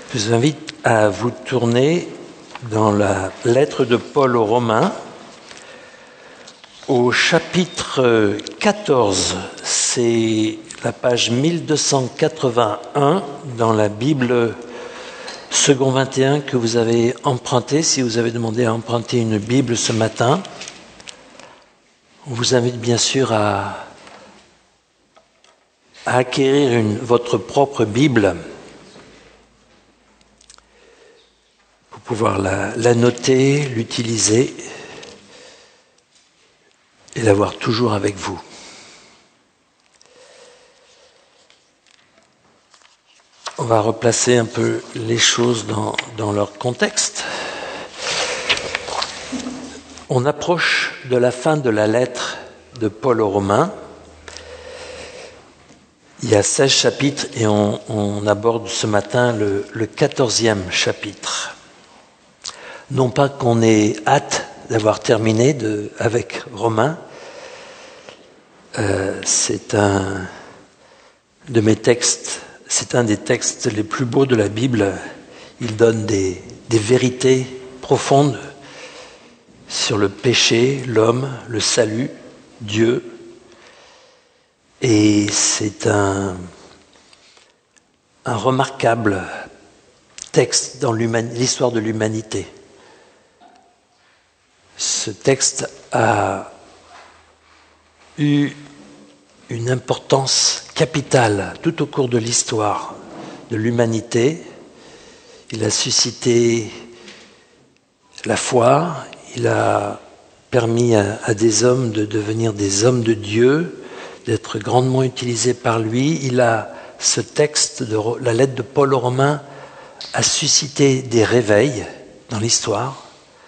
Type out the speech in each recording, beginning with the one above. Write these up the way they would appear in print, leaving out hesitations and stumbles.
Je vous invite à vous tourner dans la lettre de Paul aux Romains, au chapitre 14. C'est la page 1281 dans la Bible Second 21 que vous avez emprunté. Si vous avez demandé à emprunter une Bible ce matin, on vous invite bien sûr à acquérir votre propre Bible pour pouvoir la noter, l'utiliser et l'avoir toujours avec vous. On va replacer un peu les choses dans leur contexte. On approche de la fin de la lettre de Paul aux Romains. Il y a 16 chapitres et on aborde ce matin le 14e chapitre. Non pas qu'on ait hâte d'avoir terminé avec Romains. C'est un de mes textes. C'est un des textes les plus beaux de la Bible. Il donne des vérités profondes sur le péché, l'homme, le salut, Dieu. Et c'est un remarquable texte dans l'histoire de l'humanité. Ce texte a eu une importance capitale tout au cours de l'histoire de l'humanité. Il a suscité la foi, il a permis à des hommes de devenir des hommes de Dieu, d'être grandement utilisés par lui. Ce texte, la lettre de Paul aux Romains, a suscité des réveils dans l'histoire.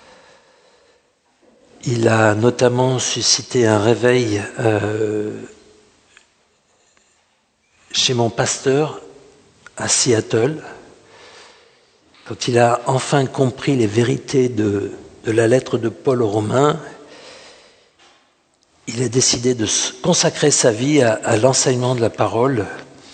Il a notamment suscité un réveil chez mon pasteur à Seattle, quand il a enfin compris les vérités de la lettre de Paul aux Romains. Il a décidé de consacrer sa vie à l'enseignement de la parole,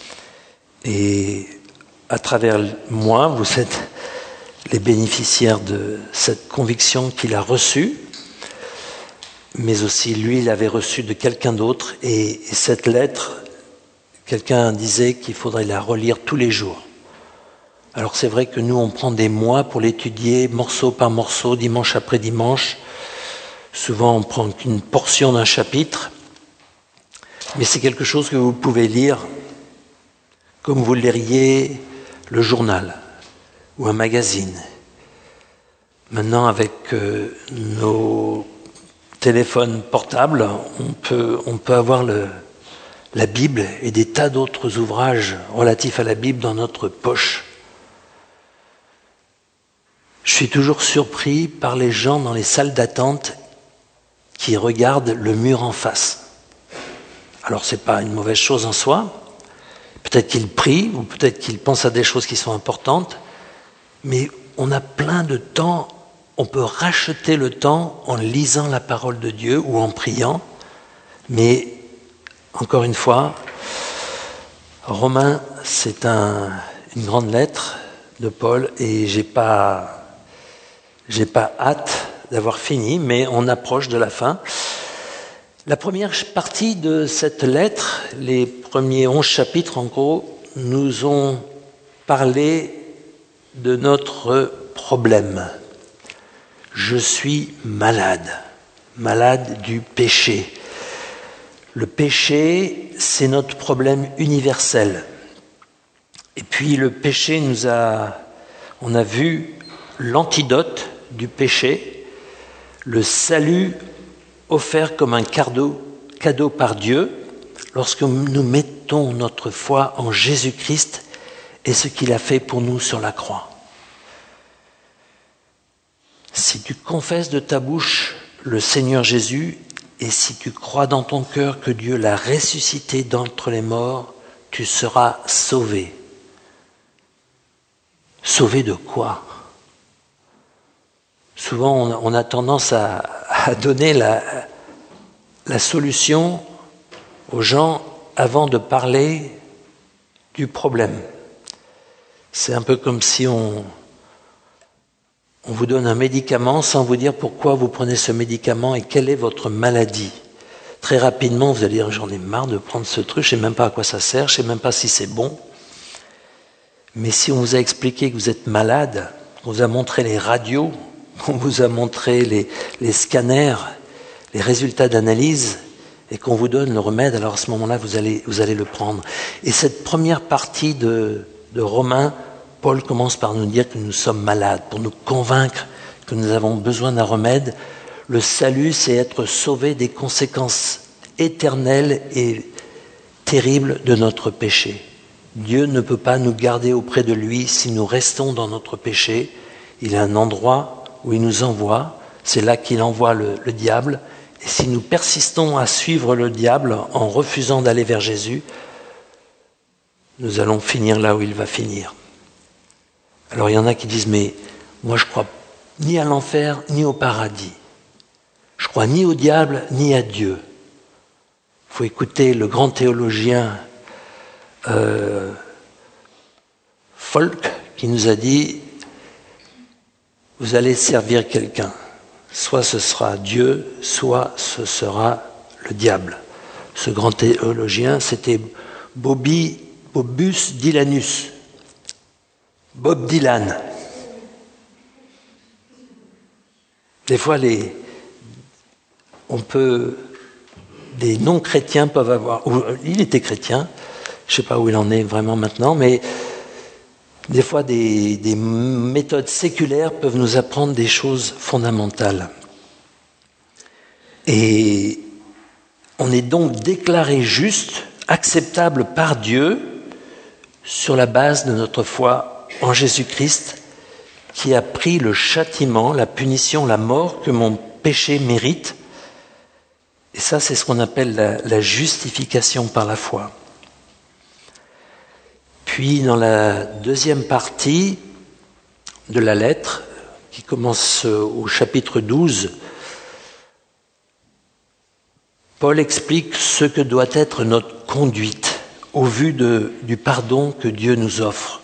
et à travers moi, vous êtes les bénéficiaires de cette conviction qu'il a reçue, mais aussi lui, il avait reçu de quelqu'un d'autre, et cette lettre, quelqu'un disait qu'il faudrait la relire tous les jours. Alors c'est vrai que nous, on prend des mois pour l'étudier, morceau par morceau, dimanche après dimanche. Souvent, on prend qu'une portion d'un chapitre, mais c'est quelque chose que vous pouvez lire comme vous liriez le journal ou un magazine. Maintenant, avec nos téléphones portables, on peut avoir la Bible et des tas d'autres ouvrages relatifs à la Bible dans notre poche. Je suis toujours surpris par les gens dans les salles d'attente qui regardent le mur en face. Alors c'est pas une mauvaise chose en soi. Peut-être qu'ils prient ou peut-être qu'ils pensent à des choses qui sont importantes, mais on a plein de temps. On peut racheter le temps en lisant la parole de Dieu ou en priant, mais encore une fois, Romains, c'est une grande lettre de Paul, et j'ai pas hâte d'avoir fini, mais on approche de la fin. La première partie de cette lettre, les premiers 11 chapitres en gros, nous ont parlé de notre problème. Je suis malade du péché. Le péché, c'est notre problème universel. Et puis le péché on a vu l'antidote du péché, le salut offert comme un cadeau par Dieu lorsque nous mettons notre foi en Jésus-Christ et ce qu'il a fait pour nous sur la croix. Si tu confesses de ta bouche le Seigneur Jésus, et si tu crois dans ton cœur que Dieu l'a ressuscité d'entre les morts, tu seras sauvé. Sauvé de quoi ? Souvent, on a tendance à donner la solution aux gens avant de parler du problème. C'est un peu comme si on vous donne un médicament sans vous dire pourquoi vous prenez ce médicament et quelle est votre maladie. Très rapidement, vous allez dire, j'en ai marre de prendre ce truc, je ne sais même pas à quoi ça sert, je ne sais même pas si c'est bon. Mais si on vous a expliqué que vous êtes malade, qu'on vous a montré les radios, qu'on vous a montré les scanners, les résultats d'analyse, et qu'on vous donne le remède, alors à ce moment-là, vous allez le prendre. Et cette première partie de Romains, Paul commence par nous dire que nous sommes malades, pour nous convaincre que nous avons besoin d'un remède. Le salut, c'est être sauvé des conséquences éternelles et terribles de notre péché. Dieu ne peut pas nous garder auprès de lui si nous restons dans notre péché. Il y a un endroit où il nous envoie, c'est là qu'il envoie le diable. Et si nous persistons à suivre le diable en refusant d'aller vers Jésus, nous allons finir là où il va finir. Alors il y en a qui disent, mais moi je crois ni à l'enfer ni au paradis. Je crois ni au diable ni à Dieu. Il faut écouter le grand théologien Folk qui nous a dit, vous allez servir quelqu'un. Soit ce sera Dieu, soit ce sera le diable. Ce grand théologien, c'était Bobus Dylanus. Bob Dylan. Des fois, des non-chrétiens peuvent avoir... Il était chrétien, je ne sais pas où il en est vraiment maintenant, mais des fois, des méthodes séculaires peuvent nous apprendre des choses fondamentales. Et on est donc déclaré juste, acceptable par Dieu, sur la base de notre foi en Jésus-Christ, qui a pris le châtiment, la punition, la mort que mon péché mérite. Et ça, c'est ce qu'on appelle la justification par la foi. Puis, dans la deuxième partie de la lettre, qui commence au chapitre 12, Paul explique ce que doit être notre conduite au vu du pardon que Dieu nous offre.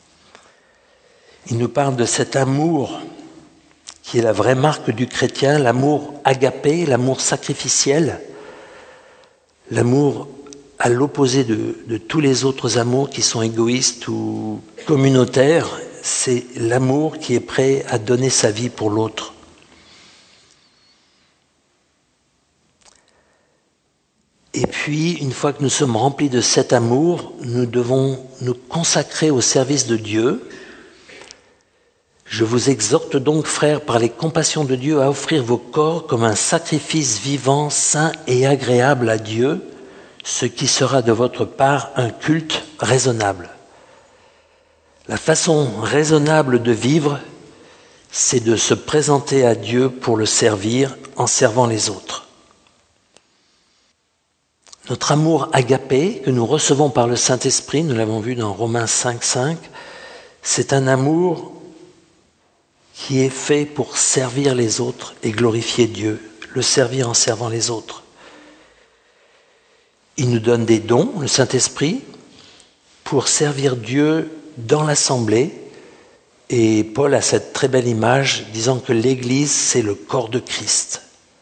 Il nous parle de cet amour qui est la vraie marque du chrétien, l'amour agapé, l'amour sacrificiel, l'amour à l'opposé de tous les autres amours qui sont égoïstes ou communautaires. C'est l'amour qui est prêt à donner sa vie pour l'autre. Et puis, une fois que nous sommes remplis de cet amour, nous devons nous consacrer au service de Dieu. Je vous exhorte donc, frères, par les compassions de Dieu, à offrir vos corps comme un sacrifice vivant, saint et agréable à Dieu, ce qui sera de votre part un culte raisonnable. La façon raisonnable de vivre, c'est de se présenter à Dieu pour le servir en servant les autres. Notre amour agapé, que nous recevons par le Saint-Esprit, nous l'avons vu dans Romains 5,5, c'est un amour qui est fait pour servir les autres et glorifier Dieu, le servir en servant les autres. Il nous donne des dons, le Saint-Esprit, pour servir Dieu dans l'assemblée. Et Paul a cette très belle image disant que l'Église, c'est le corps de Christ.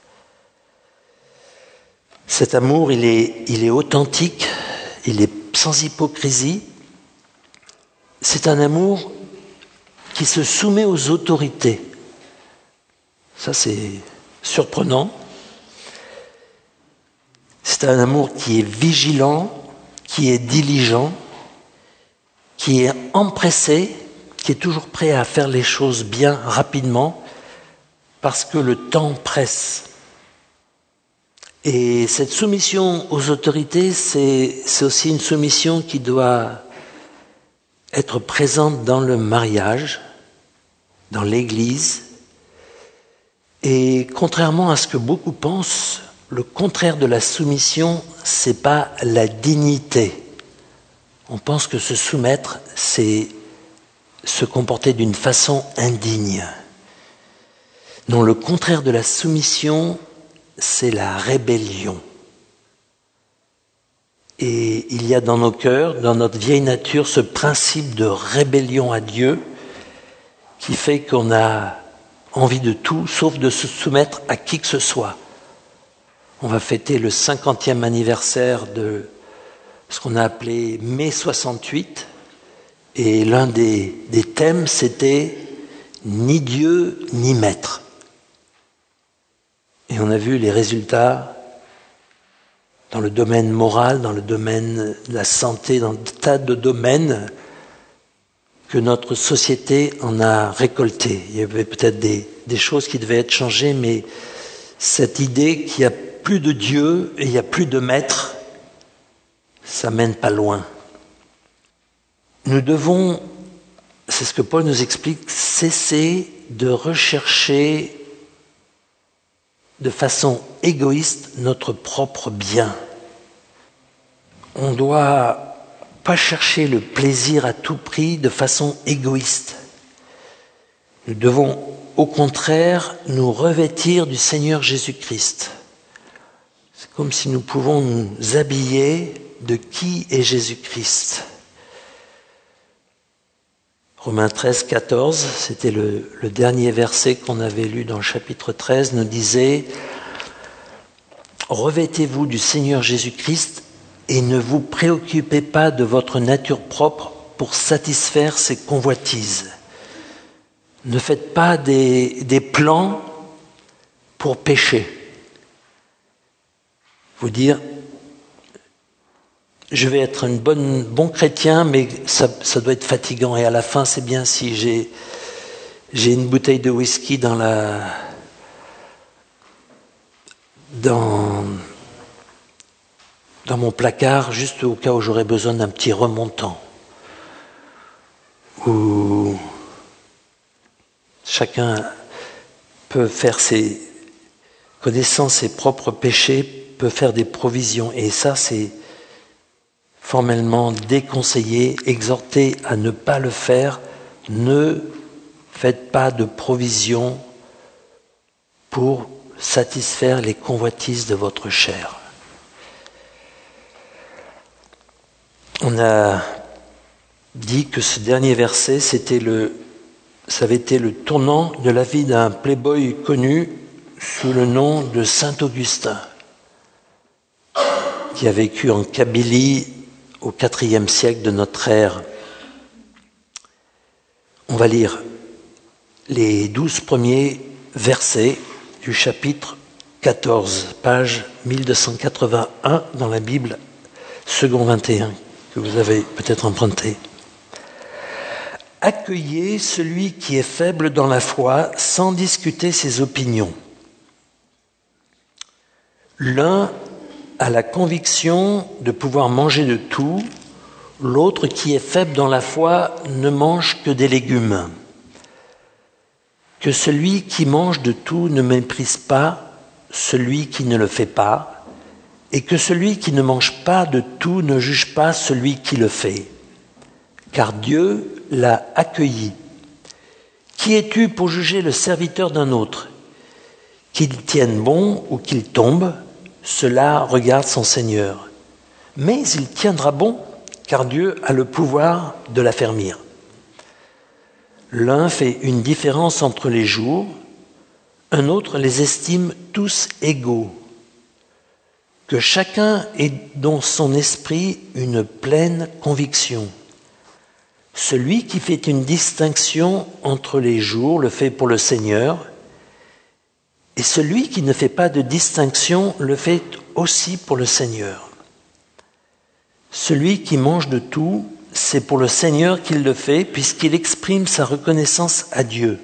Cet amour, il est authentique, il est sans hypocrisie. C'est un amour qui se soumet aux autorités. Ça, c'est surprenant. C'est un amour qui est vigilant, qui est diligent, qui est empressé, qui est toujours prêt à faire les choses bien rapidement, parce que le temps presse. Et cette soumission aux autorités, c'est aussi une soumission qui doit être présente dans le mariage, dans l'Église. Et contrairement à ce que beaucoup pensent, le contraire de la soumission, c'est pas la dignité. On pense que se soumettre, c'est se comporter d'une façon indigne. Non, le contraire de la soumission, c'est la rébellion. Et il y a dans nos cœurs, dans notre vieille nature, ce principe de rébellion à Dieu qui fait qu'on a envie de tout, sauf de se soumettre à qui que ce soit. On va fêter le 50e anniversaire de ce qu'on a appelé mai 68, et l'un des thèmes, c'était « Ni Dieu, ni Maître ». Et on a vu les résultats dans le domaine moral, dans le domaine de la santé, dans des tas de domaines que notre société en a récolté. Il y avait peut-être des choses qui devaient être changées, mais cette idée qu'il n'y a plus de Dieu et il n'y a plus de maître, ça mène pas loin. Nous devons, c'est ce que Paul nous explique, cesser de rechercher de façon égoïste notre propre bien. On ne doit pas chercher le plaisir à tout prix de façon égoïste. Nous devons au contraire nous revêtir du Seigneur Jésus-Christ. C'est comme si nous pouvons nous habiller de qui est Jésus-Christ. Romains 13, 14, c'était le dernier verset qu'on avait lu dans le chapitre 13, nous disait « Revêtez-vous du Seigneur Jésus-Christ et ne vous préoccupez pas de votre nature propre pour satisfaire ses convoitises. Ne faites pas des plans pour pécher. » Vous dire « Je vais être un bon chrétien, mais ça doit être fatigant. Et à la fin, c'est bien si j'ai une bouteille de whisky dans mon placard, juste au cas où j'aurais besoin d'un petit remontant. » Ou chacun peut faire connaissant ses propres péchés, peut faire des provisions. Et ça, c'est formellement déconseillé, exhorté à ne pas le faire. Ne faites pas de provisions pour satisfaire les convoitises de votre chair. On a dit que ce dernier verset, ça avait été le tournant de la vie d'un playboy connu sous le nom de Saint Augustin, qui a vécu en Kabylie au IVe siècle de notre ère. On va lire les 12 premiers versets du chapitre 14, page 1281 dans la Bible, second 21, que vous avez peut-être emprunté. « Accueillez celui qui est faible dans la foi sans discuter ses opinions. L'un a la conviction de pouvoir manger de tout, l'autre qui est faible dans la foi ne mange que des légumes. Que celui qui mange de tout ne méprise pas celui qui ne le fait pas, et que celui qui ne mange pas de tout ne juge pas celui qui le fait, car Dieu l'a accueilli. Qui es-tu pour juger le serviteur d'un autre? Qu'il tienne bon ou qu'il tombe, cela regarde son Seigneur. Mais il tiendra bon, car Dieu a le pouvoir de l'affermir. L'un fait une différence entre les jours, un autre les estime tous égaux. Que chacun ait dans son esprit une pleine conviction. Celui qui fait une distinction entre les jours le fait pour le Seigneur, et celui qui ne fait pas de distinction le fait aussi pour le Seigneur. Celui qui mange de tout, c'est pour le Seigneur qu'il le fait, puisqu'il exprime sa reconnaissance à Dieu.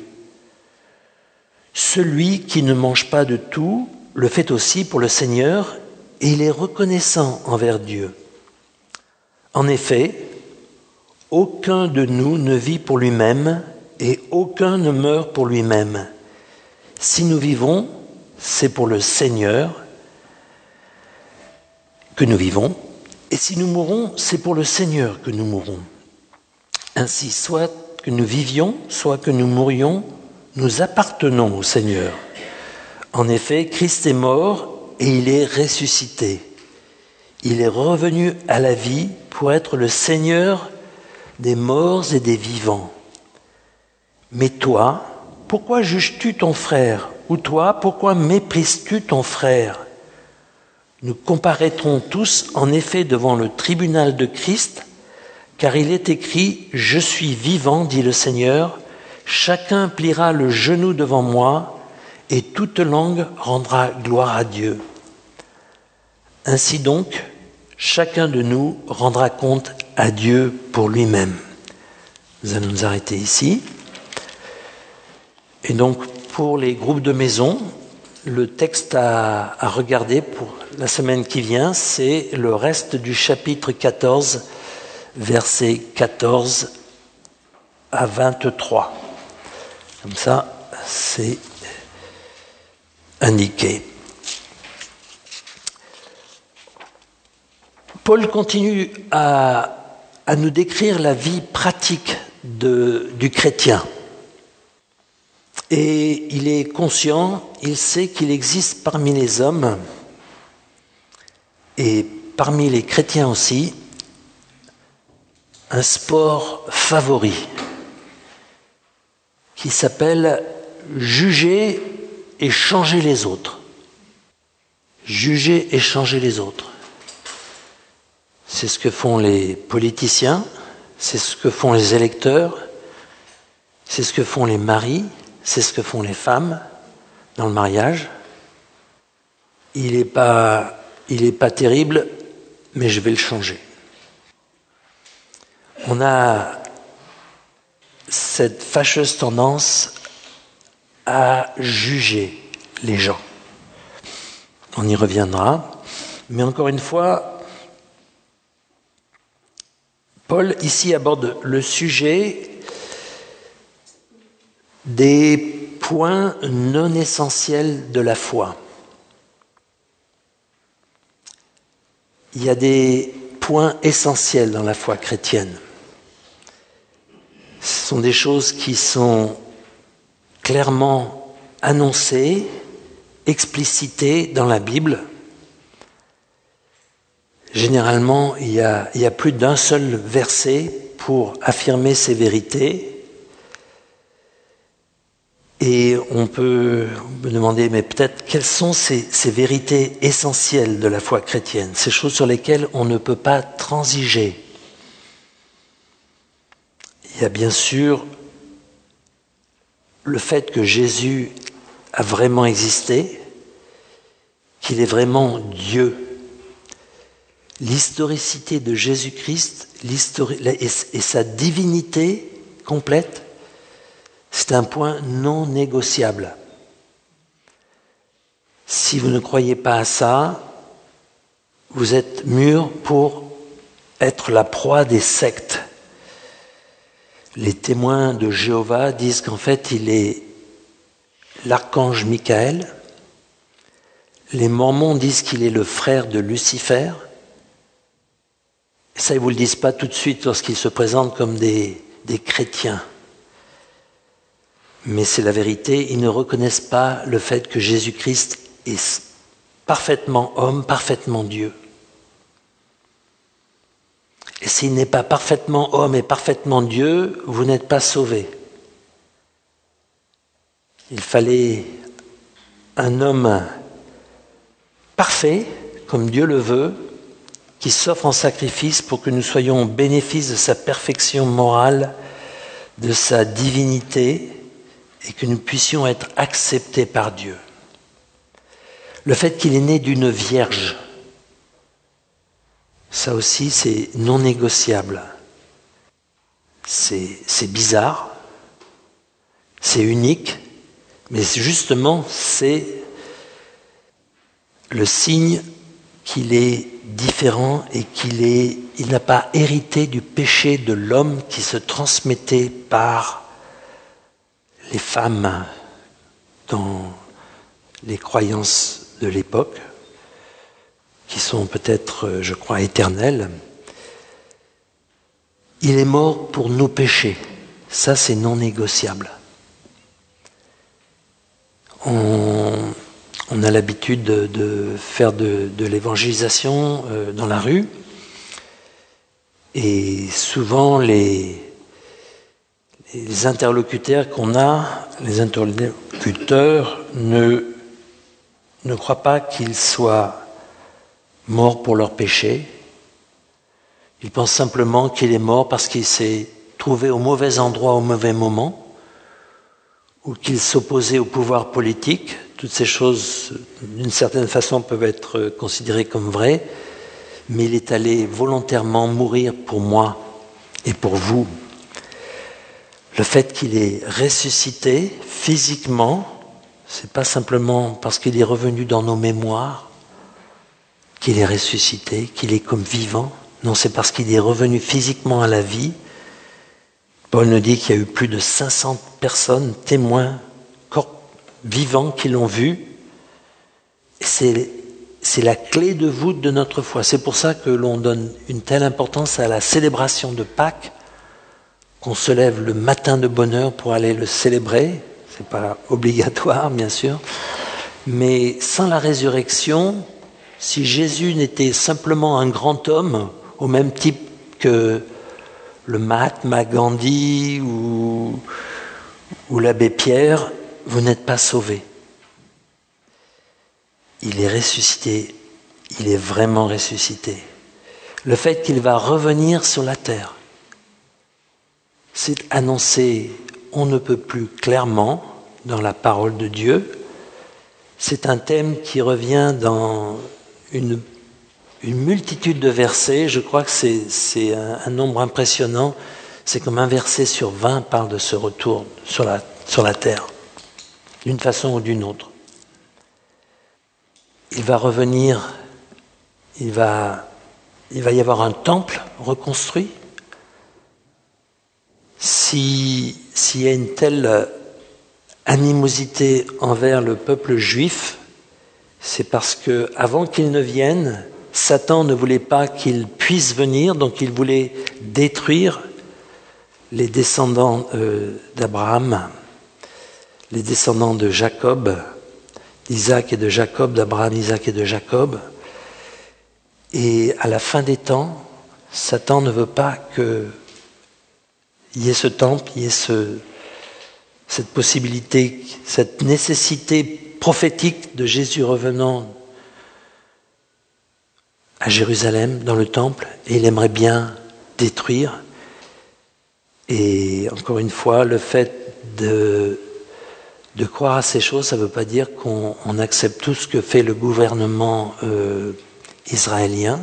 Celui qui ne mange pas de tout le fait aussi pour le Seigneur, et il est reconnaissant envers Dieu. En effet, aucun de nous ne vit pour lui-même, et aucun ne meurt pour lui-même. Si nous vivons, c'est pour le Seigneur que nous vivons, et si nous mourons, c'est pour le Seigneur que nous mourons. Ainsi, soit que nous vivions, soit que nous mourions, nous appartenons au Seigneur. En effet, Christ est mort et il est ressuscité. Il est revenu à la vie pour être le Seigneur des morts et des vivants. Mais toi, pourquoi juges-tu ton frère? Ou toi, pourquoi méprises-tu ton frère? Nous comparaîtrons tous en effet devant le tribunal de Christ, car il est écrit « Je suis vivant, dit le Seigneur, chacun pliera le genou devant moi, et toute langue rendra gloire à Dieu. » Ainsi donc, chacun de nous rendra compte à Dieu pour lui-même. Nous allons nous arrêter ici. Et donc, pour les groupes de maison, le texte à regarder pour la semaine qui vient, c'est le reste du chapitre 14, versets 14 à 23. Comme ça, c'est indiqué. Paul continue à nous décrire la vie pratique du chrétien. Et il est conscient, il sait qu'il existe parmi les hommes et parmi les chrétiens aussi un sport favori qui s'appelle juger et changer les autres. Juger et changer les autres. C'est ce que font les politiciens, c'est ce que font les électeurs, c'est ce que font les maris, c'est ce que font les femmes dans le mariage. Il n'est pas terrible, mais je vais le changer. On a cette fâcheuse tendance à juger les gens. On y reviendra. Mais encore une fois, Paul ici aborde le sujet des points non essentiels de la foi. Il y a des points essentiels dans la foi chrétienne. Ce sont des choses qui sont clairement annoncées, explicitées dans la Bible. Généralement, il y a plus d'un seul verset pour affirmer ces vérités. Et on peut me demander, mais peut-être, quelles sont ces vérités essentielles de la foi chrétienne, ces choses sur lesquelles on ne peut pas transiger? Il y a bien sûr le fait que Jésus a vraiment existé, qu'il est vraiment Dieu. L'historicité de Jésus-Christ et sa divinité complète, c'est un point non négociable. Si vous ne croyez pas à ça, vous êtes mûrs pour être la proie des sectes. Les témoins de Jéhovah disent qu'en fait, il est l'archange Michael. Les Mormons disent qu'il est le frère de Lucifer. Et ça, ils ne vous le disent pas tout de suite lorsqu'ils se présentent comme des chrétiens. Mais c'est la vérité, ils ne reconnaissent pas le fait que Jésus-Christ est parfaitement homme, parfaitement Dieu. Et s'il n'est pas parfaitement homme et parfaitement Dieu, vous n'êtes pas sauvés. Il fallait un homme parfait, comme Dieu le veut, qui s'offre en sacrifice pour que nous soyons au bénéfice de sa perfection morale, de sa divinité, et que nous puissions être acceptés par Dieu. Le fait qu'il est né d'une vierge, ça aussi c'est non négociable. C'est bizarre, c'est unique, mais justement c'est le signe qu'il est différent et il n'a pas hérité du péché de l'homme qui se transmettait par les femmes dans les croyances de l'époque, qui sont peut-être, je crois, éternelles. Il est mort pour nos péchés. Ça, c'est non négociable. On a a l'habitude de faire de l'évangélisation dans la rue. Et souvent, les interlocuteurs qu'on a, les interlocuteurs ne croient pas qu'ils soient morts pour leurs péchés. Ils pensent simplement qu'il est mort parce qu'il s'est trouvé au mauvais endroit au mauvais moment, ou qu'il s'opposait au pouvoir politique. Toutes ces choses, d'une certaine façon, peuvent être considérées comme vraies, mais il est allé volontairement mourir pour moi et pour vous. Le fait qu'il est ressuscité physiquement, c'est pas simplement parce qu'il est revenu dans nos mémoires qu'il est ressuscité, qu'il est comme vivant. Non, c'est parce qu'il est revenu physiquement à la vie. Paul nous dit qu'il y a eu plus de 500 personnes, témoins, corps vivants qui l'ont vu. Et c'est la clé de voûte de notre foi. C'est pour ça que l'on donne une telle importance à la célébration de Pâques, qu'on se lève le matin de bonne heure pour aller le célébrer. C'est pas obligatoire, bien sûr. Mais sans la résurrection, si Jésus n'était simplement un grand homme, au même type que le Mahatma Gandhi ou l'abbé Pierre, vous n'êtes pas sauvés. Il est ressuscité, il est vraiment ressuscité. Le fait qu'il va revenir sur la terre, c'est annoncé on ne peut plus clairement dans la parole de Dieu. C'est un thème qui revient dans une multitude de versets. Je crois que c'est un nombre impressionnant. C'est comme un verset sur 20 parle de ce retour sur la terre, d'une façon ou d'une autre. Il va revenir, il va y avoir un temple reconstruit. S'il y a une telle animosité envers le peuple juif, c'est parce que avant qu'il ne vienne, Satan ne voulait pas qu'il puisse venir, donc il voulait détruire les descendants d'Abraham, les descendants de Jacob, d'Isaac et de Jacob, d'Abraham, Isaac et de Jacob. Et à la fin des temps, Satan ne veut pas qu'il y ait ce temple, il y ait cette possibilité, cette nécessité prophétique de Jésus revenant à Jérusalem, dans le temple, et il aimerait bien détruire. Et encore une fois, le fait de croire à ces choses, ça ne veut pas dire qu'on accepte tout ce que fait le gouvernement israélien,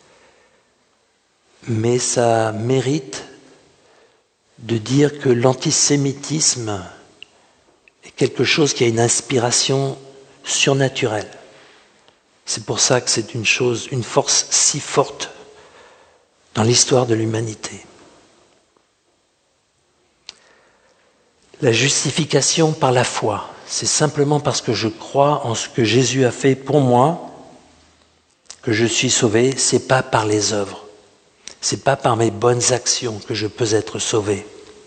mais ça mérite de dire que l'antisémitisme est quelque chose qui a une inspiration surnaturelle. C'est pour ça que c'est une force si forte dans l'histoire de l'humanité. La justification par la foi, c'est simplement parce que je crois en ce que Jésus a fait pour moi que je suis sauvé, c'est pas par les œuvres. C'est pas par mes bonnes actions que je peux être sauvé.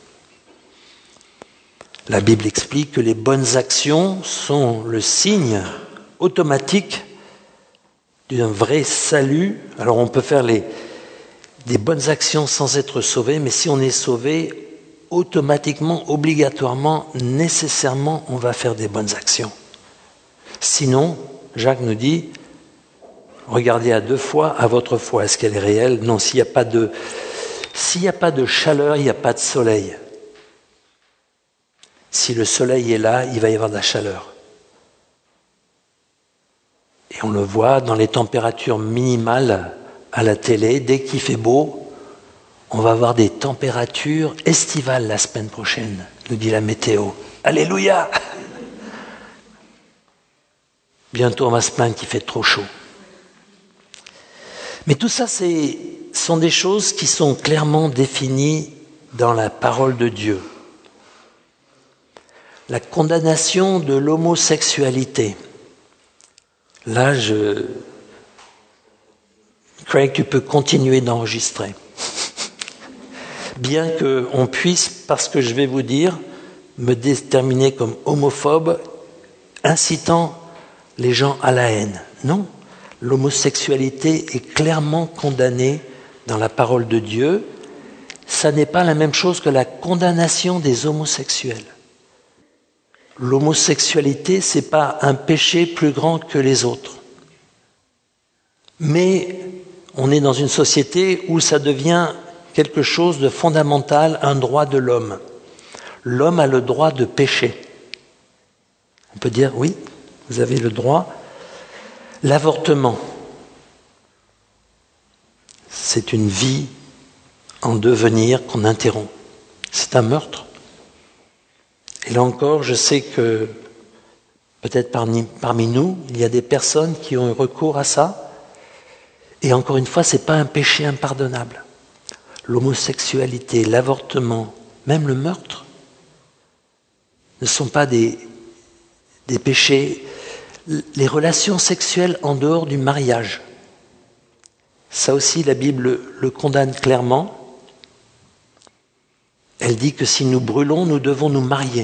La Bible explique que les bonnes actions sont le signe automatique d'un vrai salut. Alors on peut faire des bonnes actions sans être sauvé, mais si on est sauvé, automatiquement, obligatoirement, nécessairement, on va faire des bonnes actions. Sinon, Jacques nous dit, regardez à deux fois à votre foi. Est-ce qu'elle est réelle ? Non, s'il n'y a pas de chaleur, il n'y a pas de soleil. Si le soleil est là, il va y avoir de la chaleur. Et on le voit dans les températures minimales à la télé, dès qu'il fait beau, on va avoir des températures estivales la semaine prochaine, nous dit la météo. Alléluia! Bientôt on va se plaindre qu'il fait trop chaud. Mais tout ça, sont des choses qui sont clairement définies dans la parole de Dieu. La condamnation de l'homosexualité. Là, Craig, tu peux continuer d'enregistrer. Bien qu'on puisse, parce que je vais vous dire, me déterminer comme homophobe, incitant les gens à la haine. Non, l'homosexualité est clairement condamnée dans la parole de Dieu. Ça n'est pas la même chose que la condamnation des homosexuels. L'homosexualité, c'est pas un péché plus grand que les autres. Mais on est dans une société où ça devient quelque chose de fondamental, un droit de l'homme. L'homme a le droit de pécher. On peut dire, oui, vous avez le droit. L'avortement, c'est une vie en devenir qu'on interrompt. C'est un meurtre. Et là encore, je sais que peut-être parmi nous, il y a des personnes qui ont eu recours à ça. Et encore une fois, ce n'est pas un péché impardonnable. L'homosexualité, l'avortement, même le meurtre, ne sont pas des péchés. Les relations sexuelles en dehors du mariage, ça aussi la Bible le condamne clairement. Elle dit que si nous brûlons, nous devons nous marier.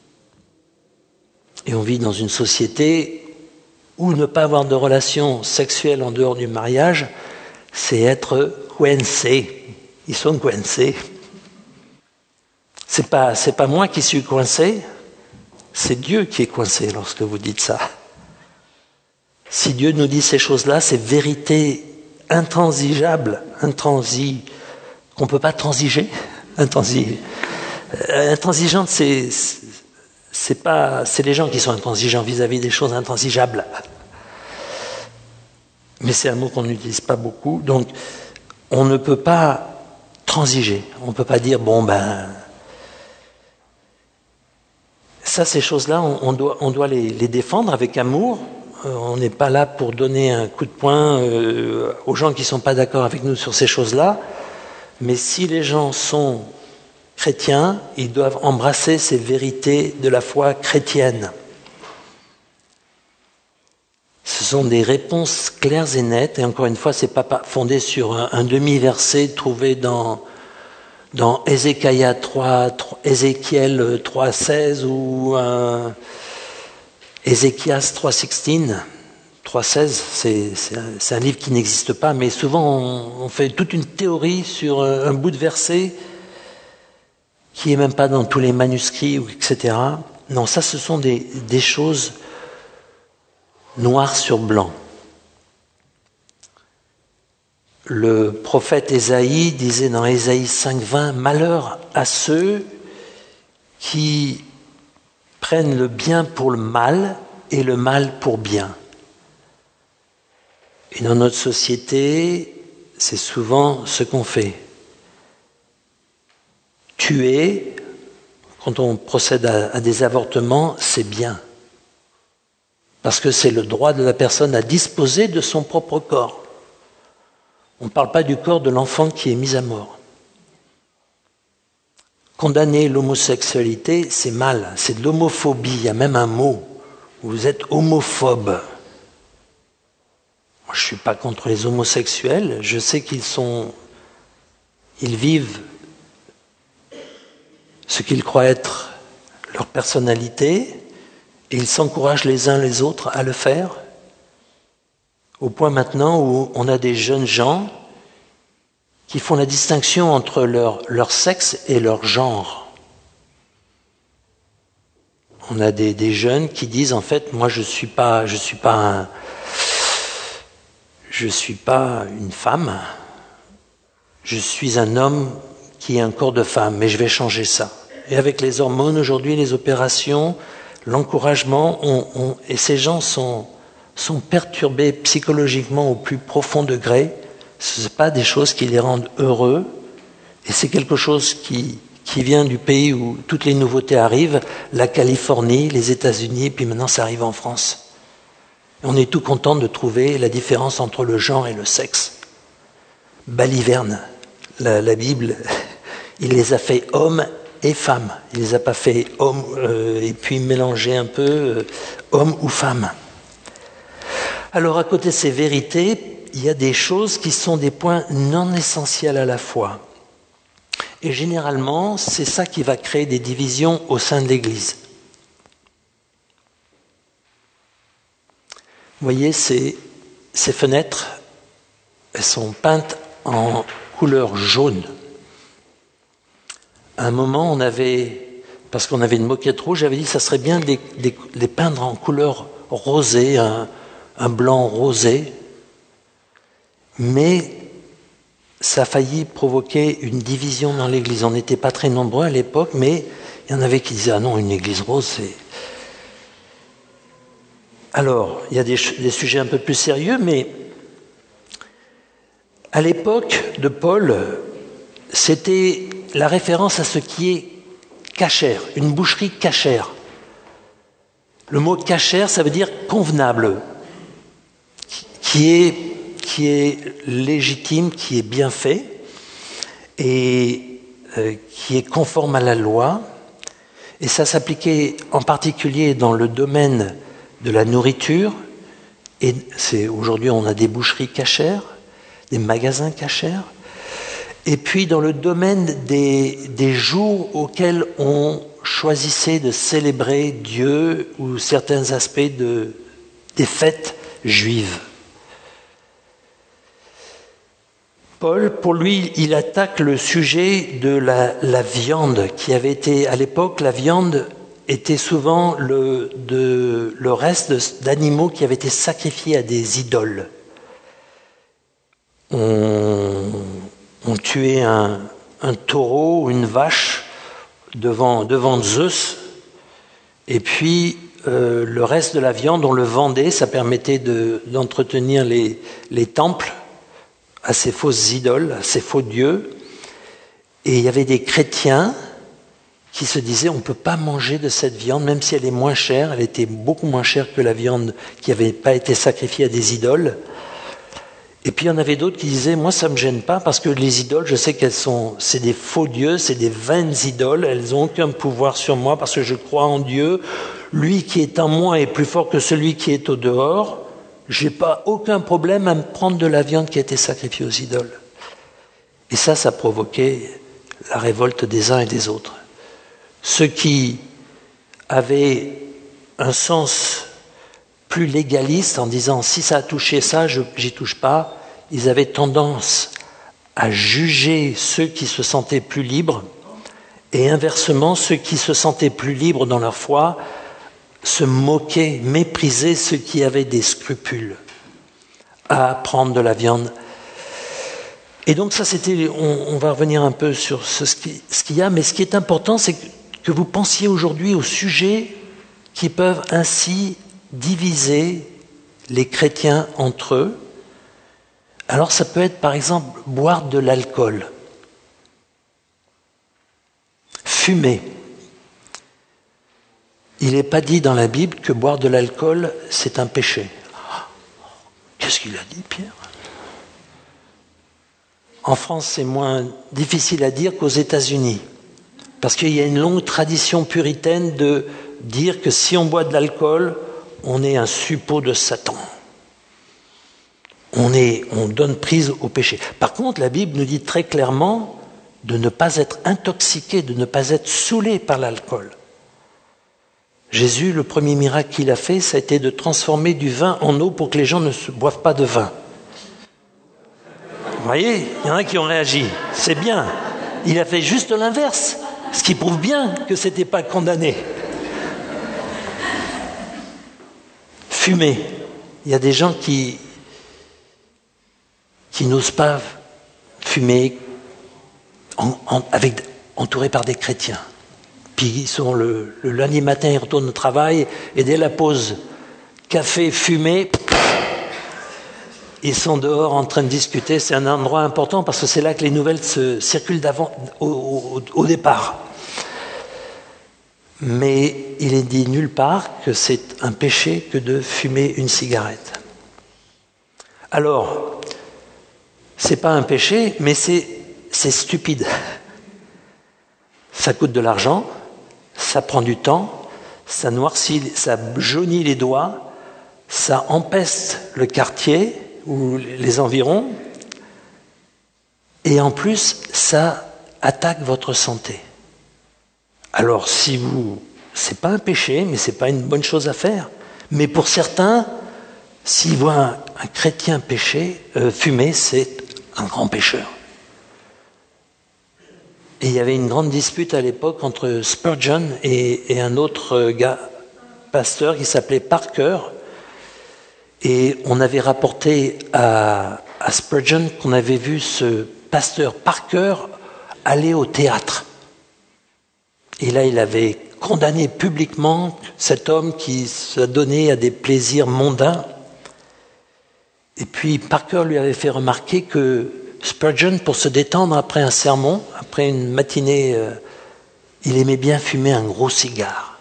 Et on vit dans une société où ne pas avoir de relations sexuelles en dehors du mariage, c'est être coincé. Ils sont coincés. C'est pas moi qui suis coincé, c'est Dieu qui est coincé lorsque vous dites ça. Si Dieu nous dit ces choses-là, c'est vérité intransigeable, qu'on ne peut pas transiger. Intransigeante, c'est les gens qui sont intransigeants vis-à-vis des choses intransigeables. Mais c'est un mot qu'on n'utilise pas beaucoup. Donc, on ne peut pas transiger. On ne peut pas dire, ça, ces choses-là, on doit les défendre avec amour. On n'est pas là pour donner un coup de poing aux gens qui ne sont pas d'accord avec nous sur ces choses-là. Mais si les gens sont chrétiens, ils doivent embrasser ces vérités de la foi chrétienne. Ce sont des réponses claires et nettes. Et encore une fois, ce n'est pas fondé sur un demi-verset trouvé dans Ézéchiel 3.16 ou Ézéchias 3.16. 3.16, c'est un livre qui n'existe pas, mais souvent on fait toute une théorie sur un bout de verset qui n'est même pas dans tous les manuscrits, etc. Non, ça ce sont des choses noires sur blanc. Le prophète Ésaïe disait dans Ésaïe 5.20 « Malheur à ceux qui prennent le bien pour le mal et le mal pour bien ». Et dans notre société, c'est souvent ce qu'on fait. Tuer, quand on procède à des avortements, c'est bien. Parce que c'est le droit de la personne à disposer de son propre corps. On ne parle pas du corps de l'enfant qui est mis à mort. Condamner l'homosexualité, c'est mal, c'est de l'homophobie, il y a même un mot. Vous êtes homophobe. Moi, je ne suis pas contre les homosexuels, je sais qu'ils vivent ce qu'ils croient être leur personnalité, et ils s'encouragent les uns les autres à le faire, au point maintenant où on a des jeunes gens qui font la distinction entre leur sexe et leur genre. On a des jeunes qui disent en fait, moi je suis pas une femme, je suis un homme qui a un corps de femme, mais je vais changer ça. Et avec les hormones aujourd'hui, les opérations, l'encouragement, et ces gens sont perturbés psychologiquement au plus profond degré. Ce ne sont pas des choses qui les rendent heureux, et c'est quelque chose qui vient du pays où toutes les nouveautés arrivent, la Californie, les États-Unis, et puis maintenant ça arrive en France. Et on est tout content de trouver la différence entre le genre et le sexe. Baliverne, la Bible, il les a fait hommes et femmes. Il les a pas fait hommes et puis mélangés un peu hommes ou femmes. Alors à côté de ces vérités, il y a des choses qui sont des points non essentiels à la foi. Et généralement, c'est ça qui va créer des divisions au sein de l'Église. Vous voyez, ces fenêtres, elles sont peintes en couleur jaune. À un moment, parce qu'on avait une moquette rouge, j'avais dit que ça serait bien de les peindre en couleur rosée, un blanc rosé. Mais ça a failli provoquer une division dans l'Église. On n'était pas très nombreux à l'époque, mais il y en avait qui disaient « Ah non, une Église rose, c'est... » Alors, il y a des sujets un peu plus sérieux, mais à l'époque de Paul, c'était la référence à ce qui est cachère, une boucherie cachère. Le mot cachère, ça veut dire convenable, qui est légitime, qui est bien fait et qui est conforme à la loi. Et ça s'appliquait en particulier dans le domaine de la nourriture. Et aujourd'hui, on a des boucheries cachères, des magasins cachères. Et puis dans le domaine des jours auxquels on choisissait de célébrer Dieu ou certains aspects des fêtes juives. Paul, pour lui, il attaque le sujet de la viande qui avait été, à l'époque, la viande était souvent le reste d'animaux qui avaient été sacrifiés à des idoles. On tuait un taureau ou une vache devant Zeus, et puis le reste de la viande, on le vendait, ça permettait d'entretenir les temples à ces fausses idoles, à ces faux dieux. Et il y avait des chrétiens qui se disaient on ne peut pas manger de cette viande, même si elle est moins chère, elle était beaucoup moins chère que la viande qui n'avait pas été sacrifiée à des idoles. Et puis il y en avait d'autres qui disaient moi ça ne me gêne pas parce que les idoles, je sais c'est des faux dieux, c'est des vaines idoles, elles n'ont aucun pouvoir sur moi parce que je crois en Dieu. Lui qui est en moi est plus fort que celui qui est au dehors. Je n'ai pas aucun problème à me prendre de la viande qui a été sacrifiée aux idoles. Et ça provoquait la révolte des uns et des autres. Ceux qui avaient un sens plus légaliste en disant si ça a touché ça, j'y touche pas, ils avaient tendance à juger ceux qui se sentaient plus libres et inversement ceux qui se sentaient plus libres dans leur foi se moquaient, méprisaient ceux qui avaient des scrupules à prendre de la viande. Et donc ça c'était, on va revenir un peu sur ce qu'il y a, mais ce qui est important c'est que vous pensiez aujourd'hui aux sujets qui peuvent ainsi diviser les chrétiens entre eux. Alors ça peut être par exemple boire de l'alcool, fumer. Il n'est pas dit dans la Bible que boire de l'alcool c'est un péché. Qu'est-ce qu'il a dit Pierre ? En France c'est moins difficile à dire qu'aux États-Unis, parce qu'il y a une longue tradition puritaine de dire que si on boit de l'alcool, on est un suppôt de Satan. On donne prise au péché. Par contre, la Bible nous dit très clairement de ne pas être intoxiqué, de ne pas être saoulé par l'alcool. Jésus, le premier miracle qu'il a fait, ça a été de transformer du vin en eau pour que les gens ne se boivent pas de vin. Vous voyez, il y en a qui ont réagi. C'est bien. Il a fait juste l'inverse, ce qui prouve bien que ce n'était pas condamné. Fumer. Il y a des gens qui n'osent pas fumer entourés par des chrétiens. Puis ils sont le lundi matin, ils retournent au travail et dès la pause café, fumée, ils sont dehors en train de discuter. C'est un endroit important parce que c'est là que les nouvelles se circulent au départ. Mais il est dit nulle part que c'est un péché que de fumer une cigarette. Alors, c'est pas un péché, mais c'est stupide. Ça coûte de l'argent, ça prend du temps, ça noircit, ça jaunit les doigts, ça empeste le quartier ou les environs, et en plus, ça attaque votre santé. Alors, c'est pas un péché, mais c'est pas une bonne chose à faire. Mais pour certains, s'il voit un chrétien fumer, c'est un grand pécheur. Et il y avait une grande dispute à l'époque entre Spurgeon et un autre pasteur qui s'appelait Parker. Et on avait rapporté à Spurgeon qu'on avait vu ce pasteur Parker aller au théâtre. Et là, il avait condamné publiquement cet homme qui se donnait à des plaisirs mondains. Et puis Parker lui avait fait remarquer que Spurgeon, pour se détendre après un sermon, après une matinée, il aimait bien fumer un gros cigare.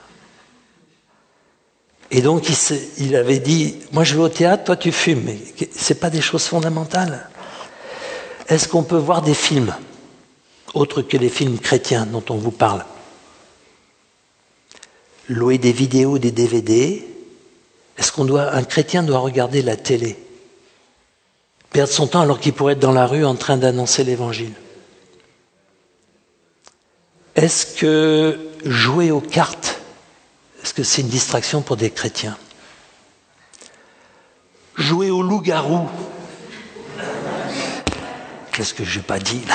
Et donc il avait dit, moi je vais au théâtre, toi tu fumes. Mais c'est pas des choses fondamentales. Est-ce qu'on peut voir des films autres que les films chrétiens dont on vous parle? Louer des vidéos, des DVD? Est-ce qu'un chrétien doit regarder la télé? Perdre son temps alors qu'il pourrait être dans la rue en train d'annoncer l'évangile? Est-ce que jouer aux cartes, est-ce que c'est une distraction pour des chrétiens? Jouer au loup-garou? Qu'est-ce que je n'ai pas dit là?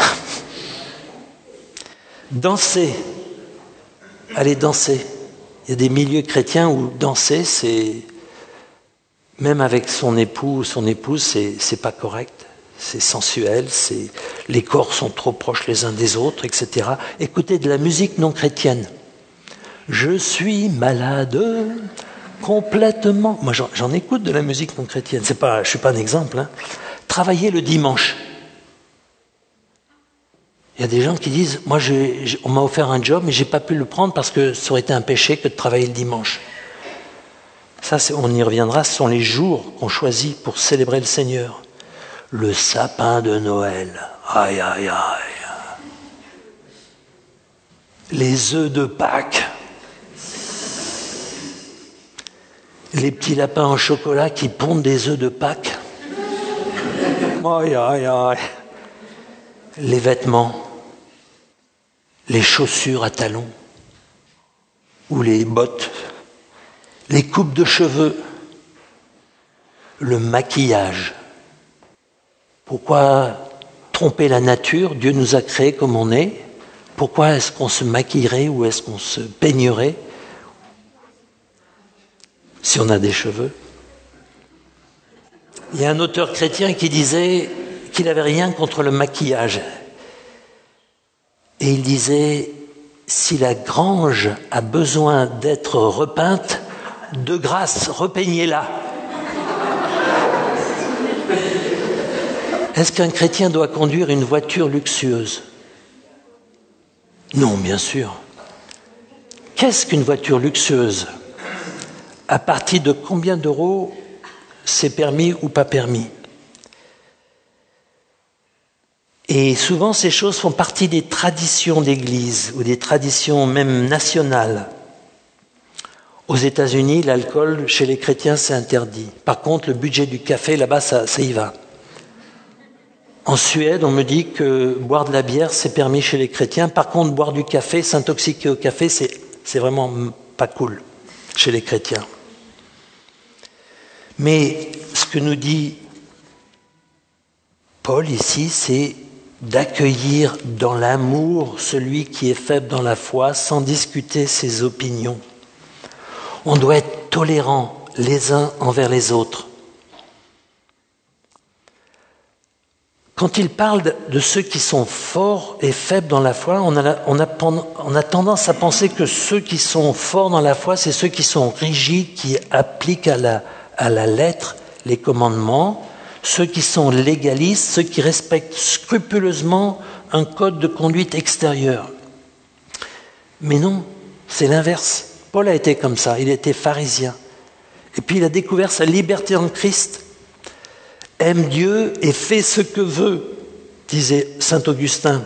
Danser? Aller danser. Il y a des milieux chrétiens où danser, c'est... Même avec son époux ou son épouse, c'est pas correct. C'est sensuel, les corps sont trop proches les uns des autres, etc. Écoutez de la musique non chrétienne. Je suis malade, complètement... Moi, j'en écoute de la musique non chrétienne. Je ne suis pas un exemple. Hein. Travailler le dimanche. Il y a des gens qui disent, moi, on m'a offert un job, mais j'ai pas pu le prendre parce que ça aurait été un péché que de travailler le dimanche. Ça, on y reviendra, ce sont les jours qu'on choisit pour célébrer le Seigneur. Le sapin de Noël, aïe, aïe, aïe. Les œufs de Pâques. Les petits lapins en chocolat qui pondent des œufs de Pâques. Aïe, aïe, aïe. Les vêtements, les chaussures à talons ou les bottes, les coupes de cheveux, le maquillage. Pourquoi tromper la nature? Dieu nous a créés comme on est. Pourquoi est-ce qu'on se maquillerait ou est-ce qu'on se peignerait si on a des cheveux? Il y a un auteur chrétien qui disait qu'il n'avait rien contre le maquillage. Et il disait, si la grange a besoin d'être repeinte, de grâce, repeignez-la. Est-ce qu'un chrétien doit conduire une voiture luxueuse? Non, bien sûr. Qu'est-ce qu'une voiture luxueuse? À partir de combien d'euros c'est permis ou pas permis? Et souvent, ces choses font partie des traditions d'église ou des traditions même nationales. Aux États-Unis, l'alcool, chez les chrétiens, c'est interdit. Par contre, le budget du café, là-bas, ça y va. En Suède, on me dit que boire de la bière, c'est permis chez les chrétiens. Par contre, boire du café, s'intoxiquer au café, c'est vraiment pas cool chez les chrétiens. Mais ce que nous dit Paul ici, c'est d'accueillir dans l'amour celui qui est faible dans la foi sans discuter ses opinions. On doit être tolérants les uns envers les autres. Quand il parle de ceux qui sont forts et faibles dans la foi, on a tendance à penser que ceux qui sont forts dans la foi, c'est ceux qui sont rigides, qui appliquent à la lettre les commandements, ceux qui sont légalistes, ceux qui respectent scrupuleusement un code de conduite extérieur. Mais non, c'est l'inverse. Paul a été comme ça, il était pharisien. Et puis il a découvert sa liberté en Christ. Aime Dieu et fais ce que veut, disait saint Augustin.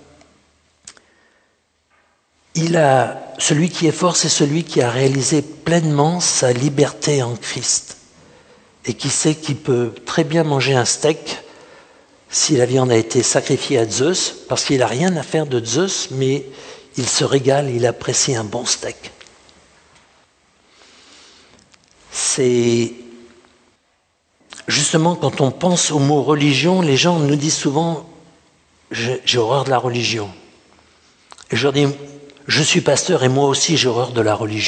Celui qui est fort, c'est celui qui a réalisé pleinement sa liberté en Christ. Et qui sait qu'il peut très bien manger un steak si la viande a été sacrifiée à Zeus, parce qu'il n'a rien à faire de Zeus, mais il se régale, il apprécie un bon steak. C'est justement, quand on pense au mot religion, les gens nous disent souvent « j'ai horreur de la religion ». Et je leur dis « je suis pasteur et moi aussi j'ai horreur de la religion ».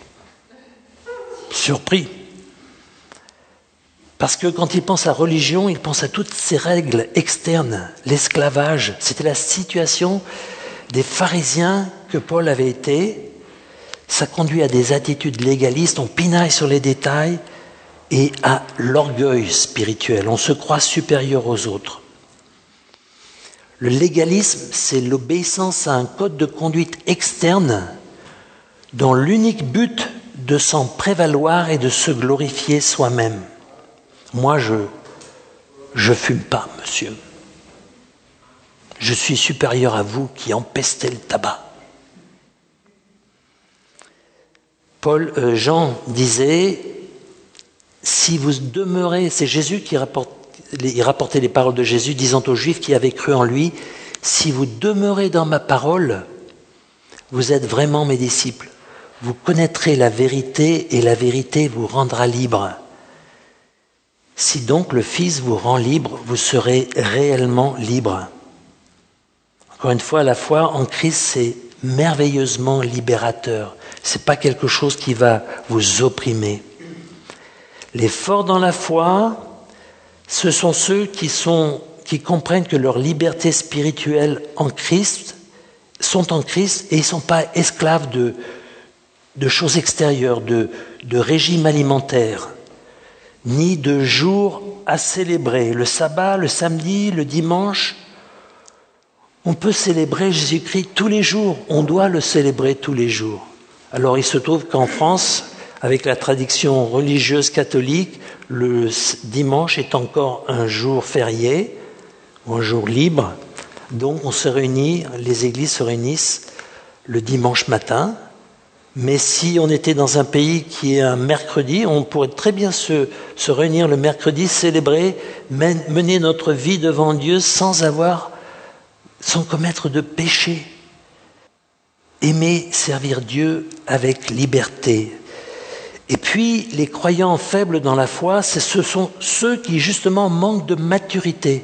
Surpris. Parce que quand ils pensent à religion, ils pensent à toutes ces règles externes, l'esclavage. C'était la situation des pharisiens que Paul avait été. Ça conduit à des attitudes légalistes, on pinaille sur les détails et à l'orgueil spirituel. On se croit supérieur aux autres. Le légalisme, c'est l'obéissance à un code de conduite externe dont l'unique but de s'en prévaloir et de se glorifier soi-même. Moi, je fume pas, monsieur. Je suis supérieur à vous qui empestez le tabac. Jean disait, si vous demeurez, c'est Jésus qui rapportait les paroles de Jésus, disant aux Juifs qui avaient cru en lui, si vous demeurez dans ma parole, vous êtes vraiment mes disciples. Vous connaîtrez la vérité et la vérité vous rendra libre. Si donc le Fils vous rend libre, vous serez réellement libre. Encore une fois, la foi en Christ, c'est merveilleusement libérateur. Ce n'est pas quelque chose qui va vous opprimer. Les forts dans la foi, ce sont ceux qui comprennent que leur liberté spirituelle en Christ sont en Christ et ils ne sont pas esclaves de choses extérieures, de régime alimentaire, ni de jours à célébrer. Le sabbat, le samedi, le dimanche, on peut célébrer Jésus-Christ tous les jours, on doit le célébrer tous les jours. Alors il se trouve qu'en France, avec la tradition religieuse catholique, le dimanche est encore un jour férié, ou un jour libre, donc on se réunit, les églises se réunissent le dimanche matin. Mais si on était dans un pays qui est un mercredi, on pourrait très bien se réunir le mercredi, célébrer, mener notre vie devant Dieu sans commettre de péché. Aimer servir Dieu avec liberté. Et puis, les croyants faibles dans la foi, ce sont ceux qui justement manquent de maturité.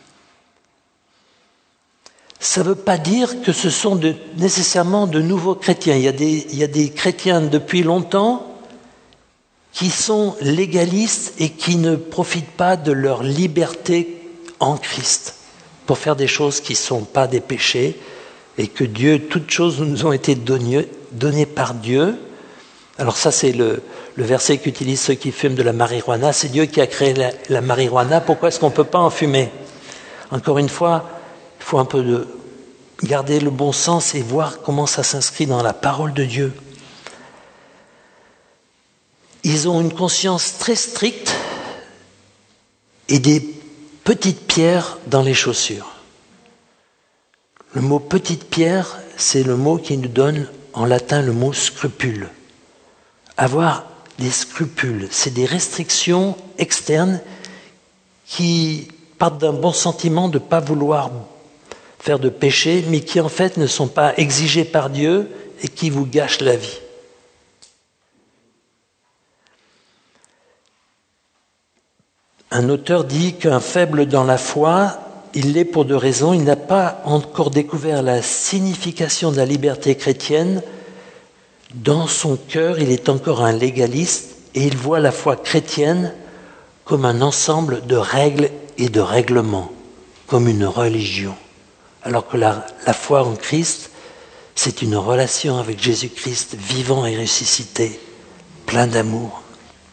Ça ne veut pas dire que ce sont nécessairement de nouveaux chrétiens. Il y a des chrétiens depuis longtemps qui sont légalistes et qui ne profitent pas de leur liberté en Christ pour faire des choses qui ne sont pas des péchés et que toutes choses nous ont été données par Dieu. Alors ça, c'est le verset qu'utilisent ceux qui fument de la marijuana. C'est Dieu qui a créé la marijuana. Pourquoi est-ce qu'on ne peut pas en fumer ? Encore une fois, il faut un peu garder le bon sens et voir comment ça s'inscrit dans la parole de Dieu. Ils ont une conscience très stricte et des petites pierres dans les chaussures. Le mot petite pierre, c'est le mot qui nous donne en latin le mot scrupule. Avoir des scrupules, c'est des restrictions externes qui partent d'un bon sentiment de ne pas vouloir faire de péché, mais qui en fait ne sont pas exigés par Dieu et qui vous gâchent la vie. Un auteur dit qu'un faible dans la foi, il l'est pour deux raisons. Il n'a pas encore découvert la signification de la liberté chrétienne. Dans son cœur, il est encore un légaliste et il voit la foi chrétienne comme un ensemble de règles et de règlements, comme une religion. Alors que la foi en Christ, c'est une relation avec Jésus-Christ vivant et ressuscité, plein d'amour.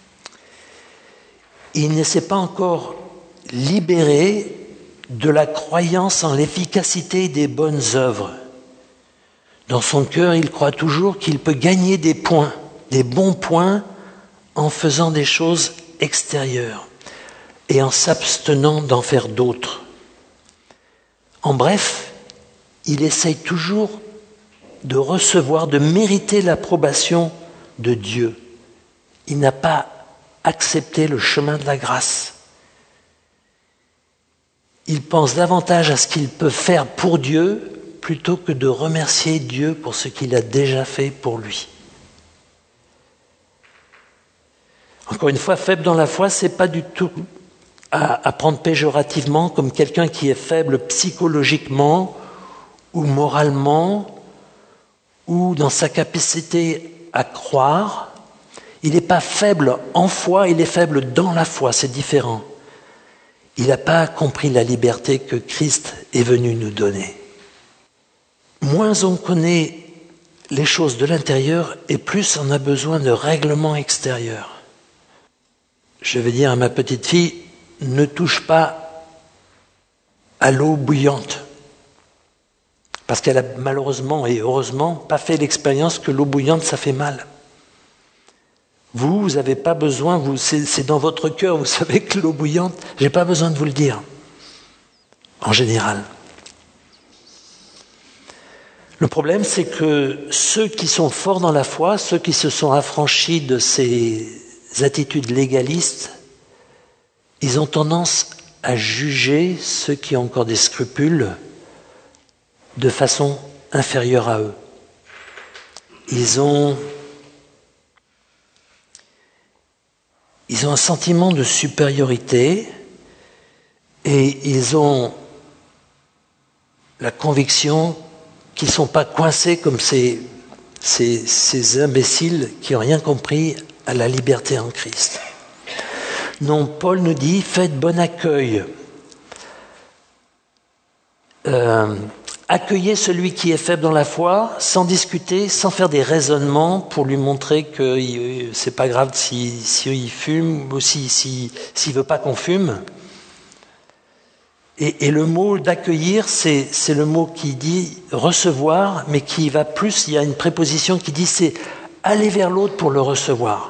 Il ne s'est pas encore libéré de la croyance en l'efficacité des bonnes œuvres. Dans son cœur, il croit toujours qu'il peut gagner des points, des bons points, en faisant des choses extérieures et en s'abstenant d'en faire d'autres. En bref, il essaye toujours de recevoir, de mériter l'approbation de Dieu. Il n'a pas accepté le chemin de la grâce. Il pense davantage à ce qu'il peut faire pour Dieu plutôt que de remercier Dieu pour ce qu'il a déjà fait pour lui. Encore une fois, faible dans la foi, c'est pas du tout à prendre péjorativement comme quelqu'un qui est faible psychologiquement ou moralement ou dans sa capacité à croire. Il n'est pas faible en foi, il est faible dans la foi, c'est différent. Il n'a pas compris la liberté que Christ est venu nous donner. Moins on connaît les choses de l'intérieur et plus on a besoin de règlements extérieurs. Je vais dire à ma petite fille, ne touche pas à l'eau bouillante. Parce qu'elle a malheureusement et heureusement pas fait l'expérience que l'eau bouillante, ça fait mal. Vous n'avez pas besoin, c'est dans votre cœur, vous savez que l'eau bouillante, je n'ai pas besoin de vous le dire, en général. Le problème, c'est que ceux qui sont forts dans la foi, ceux qui se sont affranchis de ces attitudes légalistes, ils ont tendance à juger ceux qui ont encore des scrupules de façon inférieure à eux. Ils ont un sentiment de supériorité et ils ont la conviction qu'ils ne sont pas coincés comme ces imbéciles qui n'ont rien compris à la liberté en Christ. Non, Paul nous dit, faites bon accueil. Accueillez celui qui est faible dans la foi, sans discuter, sans faire des raisonnements pour lui montrer que c'est pas grave s'il fume ou s'il veut pas qu'on fume. Et le mot d'accueillir, c'est le mot qui dit recevoir, mais qui va plus, il y a une préposition qui dit c'est aller vers l'autre pour le recevoir.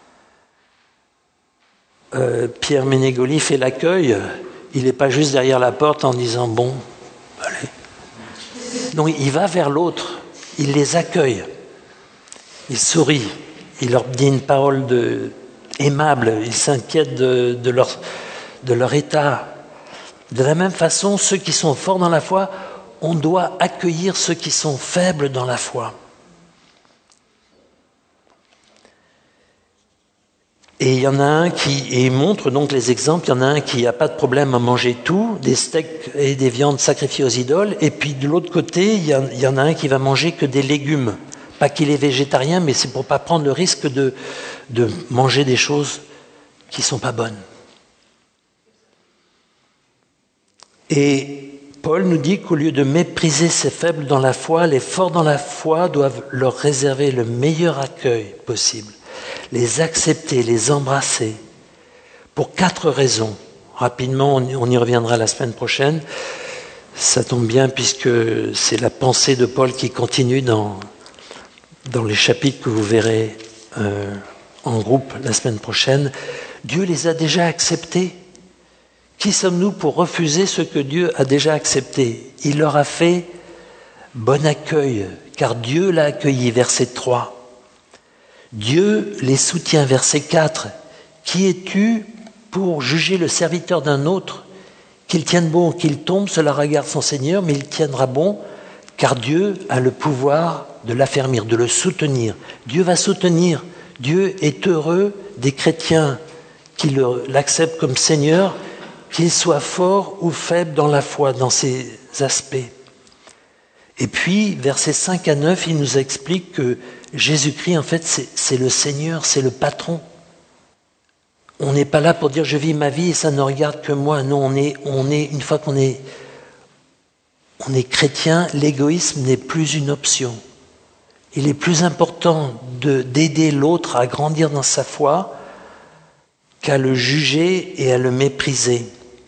Pierre Ménégoli fait l'accueil, il n'est pas juste derrière la porte en disant bon, allez. Non, il va vers l'autre, il les accueille, il sourit, il leur dit une parole aimable, il s'inquiète de leur état. De la même façon, ceux qui sont forts dans la foi, on doit accueillir ceux qui sont faibles dans la foi. Et il y en a un et il montre donc les exemples, il y en a un qui n'a pas de problème à manger tout, des steaks et des viandes sacrifiées aux idoles, et puis de l'autre côté, il y en a un qui va manger que des légumes. Pas qu'il est végétarien, mais c'est pour ne pas prendre le risque de manger des choses qui ne sont pas bonnes. Et Paul nous dit qu'au lieu de mépriser ces faibles dans la foi, les forts dans la foi doivent leur réserver le meilleur accueil possible, les accepter, les embrasser, pour 4 raisons. Rapidement, on y reviendra la semaine prochaine. Ça tombe bien puisque c'est la pensée de Paul qui continue dans les chapitres que vous verrez en groupe la semaine prochaine. Dieu les a déjà acceptés. Qui sommes-nous pour refuser ce que Dieu a déjà accepté? Il leur a fait bon accueil, car Dieu l'a accueilli, verset 3. Dieu les soutient, verset 4. Qui es-tu pour juger le serviteur d'un autre? Qu'il tienne bon ou qu'il tombe, cela regarde son Seigneur, mais il tiendra bon, car Dieu a le pouvoir de l'affermir, de le soutenir. Dieu va soutenir. Dieu est heureux des chrétiens qui l'acceptent comme Seigneur, qu'ils soient forts ou faibles dans la foi, dans ces aspects. Et puis, versets 5 à 9, il nous explique que Jésus-Christ, en fait, c'est le Seigneur, c'est le patron. On n'est pas là pour dire je vis ma vie et ça ne regarde que moi. Non, on est une fois qu'on est chrétien, l'égoïsme n'est plus une option. Il est plus important d'aider l'autre à grandir dans sa foi qu'à le juger et à le mépriser.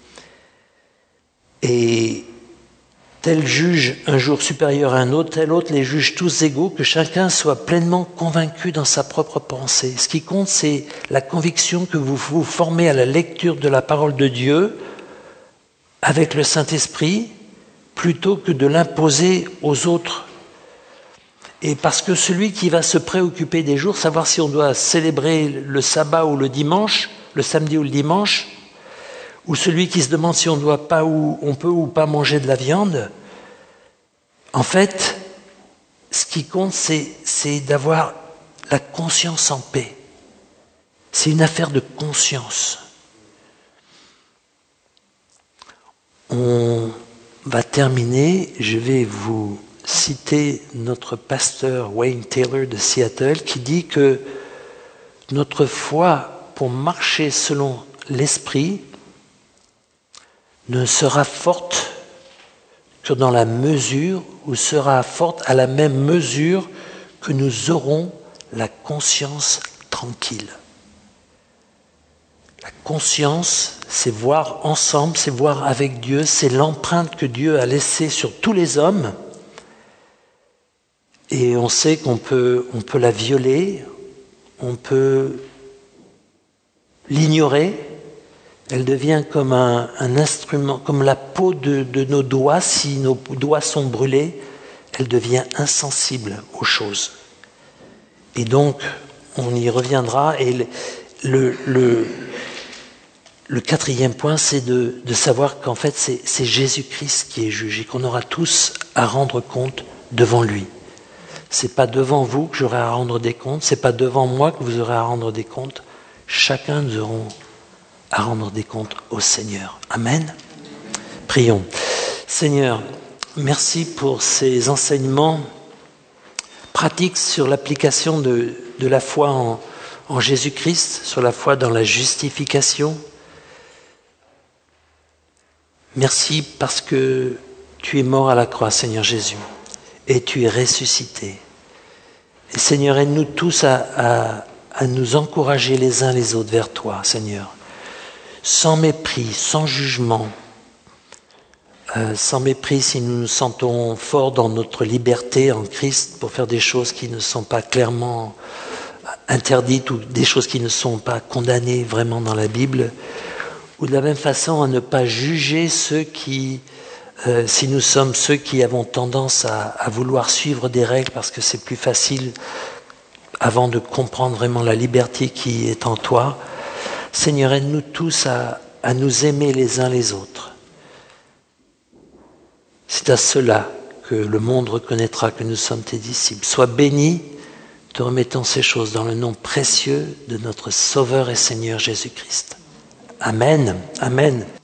Et tel juge un jour supérieur à un autre, tel autre les juge tous égaux, que chacun soit pleinement convaincu dans sa propre pensée. Ce qui compte, c'est la conviction que vous vous formez à la lecture de la parole de Dieu avec le Saint-Esprit, plutôt que de l'imposer aux autres. Et parce que celui qui va se préoccuper des jours, savoir si on doit célébrer le sabbat ou le dimanche, le samedi ou le dimanche, ou celui qui se demande si on doit pas ou on peut ou pas manger de la viande, en fait, ce qui compte, c'est d'avoir la conscience en paix. C'est une affaire de conscience. On va terminer, je vais vous citer notre pasteur Wayne Taylor de Seattle qui dit que notre foi pour marcher selon l'esprit ne sera forte que dans la mesure ou sera forte à la même mesure que nous aurons la conscience tranquille. La conscience, c'est voir ensemble, c'est voir avec Dieu, c'est l'empreinte que Dieu a laissée sur tous les hommes. Et on sait qu'on peut la violer, on peut l'ignorer. Elle devient comme un instrument, comme la peau de nos doigts. Si nos doigts sont brûlés, elle devient insensible aux choses. Et donc, on y reviendra. Et le quatrième point, c'est de savoir qu'en fait, c'est Jésus-Christ qui est jugé, qu'on aura tous à rendre compte devant lui. C'est pas devant vous que j'aurai à rendre des comptes, c'est pas devant moi que vous aurez à rendre des comptes. Chacun nous aurons à rendre des comptes au Seigneur. Amen. Prions. Seigneur, merci pour ces enseignements pratiques sur l'application de la foi en Jésus-Christ, sur la foi dans la justification. Merci parce que tu es mort à la croix, Seigneur Jésus, et tu es ressuscité. Et Seigneur, aide-nous tous à nous encourager les uns les autres vers toi, Seigneur, sans mépris, sans jugement, sans mépris si nous nous sentons forts dans notre liberté en Christ pour faire des choses qui ne sont pas clairement interdites ou des choses qui ne sont pas condamnées vraiment dans la Bible, ou de la même façon à ne pas juger ceux qui, si nous sommes ceux qui avons tendance à vouloir suivre des règles parce que c'est plus facile avant de comprendre vraiment la liberté qui est en toi. Seigneur, aide-nous tous à nous aimer les uns les autres. C'est à cela que le monde reconnaîtra que nous sommes tes disciples. Sois béni, te remettons ces choses dans le nom précieux de notre Sauveur et Seigneur Jésus-Christ. Amen. Amen.